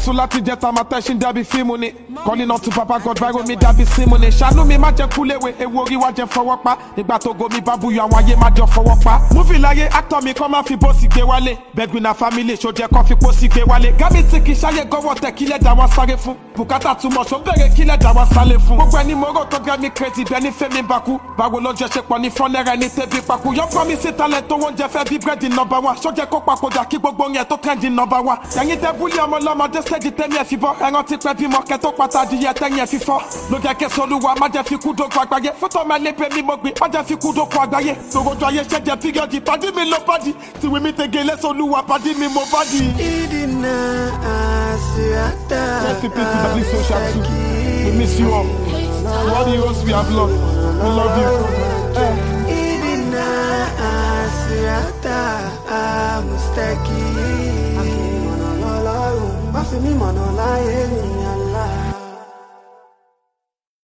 sùn láti jẹta máa tẹ́sí dàbí fíìmù ni. Calling out to Papa God viral mi dàbí símù ni. Ṣàánú mi má jẹ́ kúléwé, ewu orí wa jẹ́ fọwọ́ pa. Nígbà tó gomi bá buyọ̀ àwọn ayé má jọ fọwọ́ pa. Múfì láyé actor mi kọ́ máa fi bó sì gbé wálé. Bẹ́gbin na family ṣó jẹ́ kọ́ fi pó sì gbé wálé. Gámi tí kì í ṣáyé gọ́wọ́ tẹ̀ kílẹ̀ dá wọn sáré fún. Bùkátà túmọ̀ ṣó bẹ̀rẹ̀ kílẹ̀ dá wọn sálé fún. Gbogbo ẹni mọ́rọ̀ tó gẹ́ mi crazy bẹ́ẹ̀ ní fẹ́mi bakú. Báwo ló jẹ́ ṣe pọ̀ ní fọ́nẹ́rẹ́ ní tẹ́bí pakú. Your promise talent tó wọ́n jẹ fẹ́ bí bírèdì number one. Ṣọ́jẹ́ kó papòdà kí gbogbo yẹn tó trending number one. Ẹ̀yin tẹ búlí ọmọ lọ́mọdé stage tẹ́mi ẹ̀ fi bọ́. Ẹran ti pẹ́ bímọ kẹ́ tó pátá adìyẹ tẹ́yìn ẹ̀ fi fọ́. Ló jẹ́ kẹ́sọ̀ olúwa má jẹ́ fi kú dókun àgbáyé. Fótó máa lé pé mi mo gbìn má jẹ́ fi kú dókun àgbáyé. Tòròjọ ayé ṣẹ́jẹ́ píríọ̀dì pàdí mi ló bàdí. Tìwé mi tege lẹ́sọ̀ olúwa pàdí mi mo bàdí. Ìdínà àṣìátà àṣìkí. We miss you all. To all the heroes we have lost, we love you. Ìdínà àṣìátà àmùsítẹ́kì. Àfi mọ̀nà lọ́lọ́run, wá fi mí mọ̀nà láyé nìyẹn.